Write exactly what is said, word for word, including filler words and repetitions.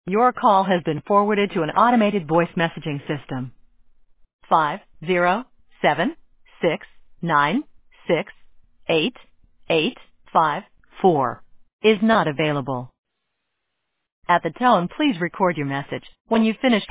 Your call has been forwarded to an automated voice messaging system. Five zero seven six nine six eight eight five four is not available. At the tone, please record your message. When you've finished